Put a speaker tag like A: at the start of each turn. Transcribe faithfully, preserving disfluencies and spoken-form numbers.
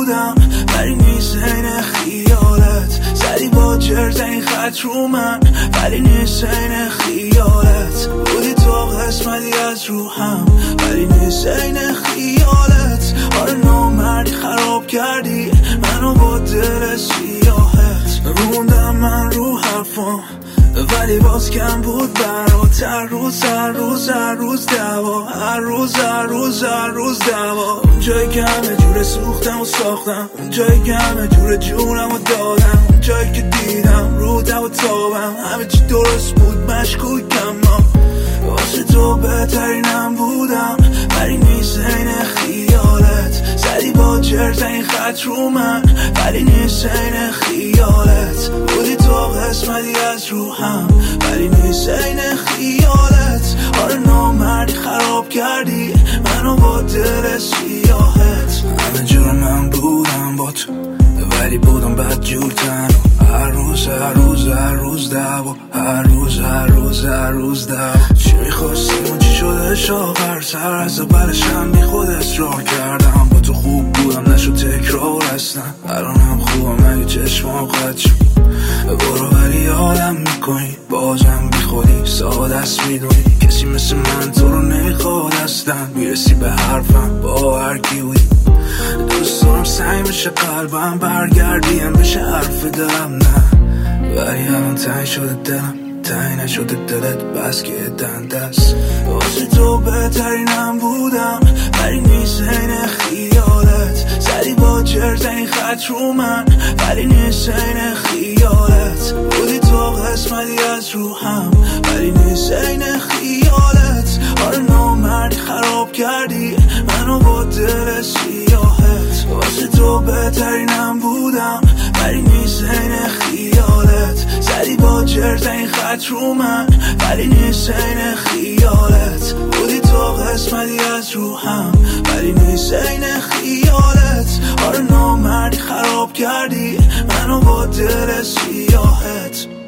A: بودم ولی نیست این خیالت، زدی با جرز این خط رو من ولی نیست این خیالت، بودی تو قسمتی از روحم ولی نیست این خیالت. آره نامردی خراب کردی منو با دل سیاهت، روندم من رو حرفم ولی باز کم بود برات، هر روز هر روز هر روز دوا، هر روز هر روز هر روز دوا. اون جایی که همه جوره سوختم و ساختم، اون جایی که همه جوره جونم و دادم، اون جایی که دیدم رو دو و تابم همه چی درست بود مشکوکم، ما واسه تو بهترینم بودم ولی نیست این خیالت، زدی با جرز این خط رو من ولی نیست این خیالت، بودی تو قسمتی از روحم ولی نیست این خیالت. آره نامردی خراب کردی منو با دل سیاهت، همه جور من بودم با تو ولی بودم بد جور تنها، هر روز هر روز هر روز دوا، هر روز هر روز هر روز دوا. چی میخواستیم و چی شدش آخر سر از اولشم بی خود اصرار کردم، با تو خوب بودم نشد تکرار اصلا، الانم خوبم اگه چشمام قد شد برو ولی آدم میکنی بازم بی خودی ساده است میدونی، کسی مثل من تو رو نمیخواد اصلا، میرسی به حرفم با هر کی بودی، دوست دارم سعی بشه قلبم برگردیم بشه حرف دلم نه، ولی الان تنگ شده دلم تنگ نشده دلت بس که دنده است، واسه تو بهترینم بودم ولی نیست این خیالت، زدی با جرز این خط رو من ولی نیست این خیالت، بودی تو قسمتی از روحم ولی نیست این خیالت. آره نامردی خراب کردی منو با دل سیاهت، واسه تو بهترینم بودم ولی نیست این خیالت، زدی با جرز این خط رو من ولی نیست این خیالت، بودی تو قسمتی از روحم ولی نیست این خیالت. آره نامردی خراب کردی منو با دل سیاهت.